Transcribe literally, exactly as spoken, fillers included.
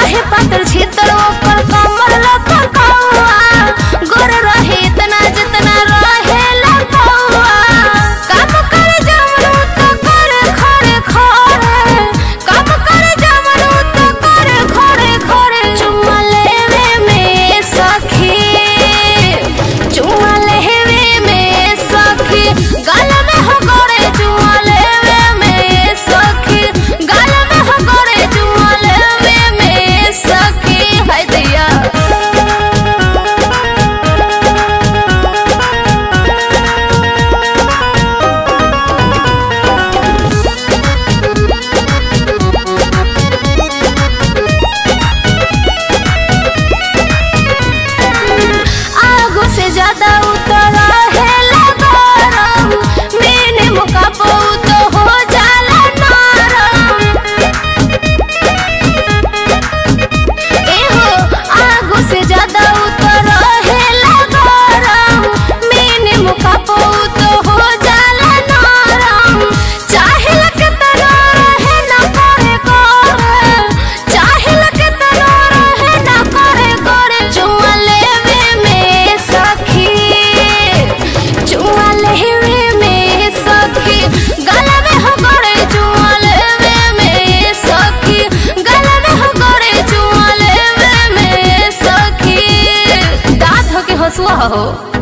रहे पातर छीतर ओकर कमर लपकौआ गोर रहे इतना जितना रहे लपौआ काम करे जमरू तो करे खड़े खड़े काम करे जमरू तो करे खड़े खड़े चुम्मा लेवे में सखी चुम्मा लेवे में सखी गाल में हो गोरे चुम्मा लेवे में सखी गाल में हो गोरे चुम्मा लेवे में सखी हाय दैया आगो से ज्यादा उतरा है लगरम मैंने मुका पो तो हो जाला नरम ए हो आगो से ज्यादा उतरा है लगरम मैंने मुका पो तो हो जाला नरम चाहे लगे तना रहे ना करे करे चाहे लगे तना रहे ना करे करे चुम्मा लेवे में सखी चुम्मा लेवे में सखी गला में हो गोरे चुम्मा लेवे में सखी गला में हो गोरे चुम्मा लेवे में सखी दांत हो के हंसुआ हो।